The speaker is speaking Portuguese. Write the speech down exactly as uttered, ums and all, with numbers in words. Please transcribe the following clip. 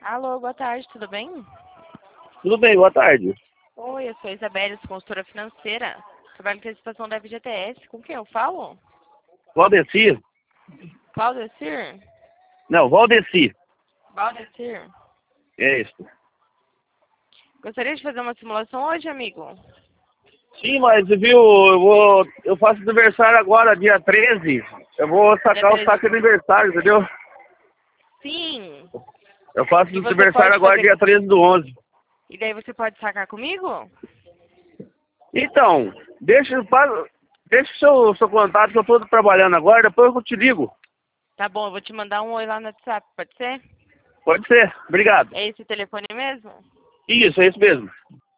Alô, boa tarde, tudo bem? Tudo bem, boa tarde. Oi, eu sou a Isabelle, sou consultora financeira. Trabalho com a participação da F G T S. Com quem eu falo? Valdeci? Claudecir? Não, Valdeci. Valdecir? É isso. Gostaria de fazer uma simulação hoje, amigo? Sim, mas viu, eu vou. Eu faço aniversário agora, dia treze. Eu vou Dia sacar o treze. saco de aniversário, entendeu? Sim. Eu faço E você aniversário pode agora, fazer... dia treze do onze. E daí você pode sacar comigo? Então, deixa, faz- deixa o seu, seu contato que eu tô trabalhando agora, depois eu te ligo. Tá bom, eu vou te mandar um oi lá no WhatsApp, pode ser? Pode ser, obrigado. É esse o telefone mesmo? Isso, é isso mesmo.